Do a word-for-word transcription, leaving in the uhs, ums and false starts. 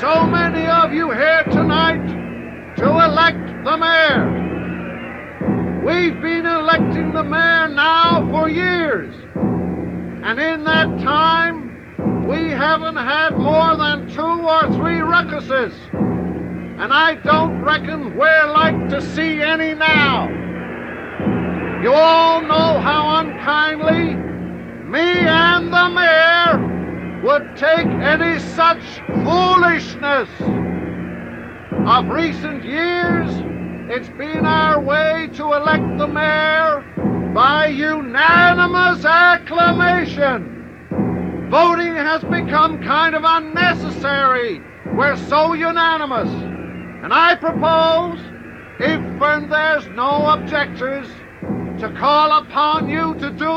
so many of you here tonight to elect the mayor. We've been electing the mayor now for years, and in that time, we haven't had more than two or three ruckuses, and I don't reckon we're like to see any now. You all know how unkindly me and the mayor would take any such foolishness. Of recent years, it's been our way to elect the mayor by unanimous acclamation. Voting has become kind of unnecessary. We're so unanimous. And I propose, if and there's no objectors, to call upon you to do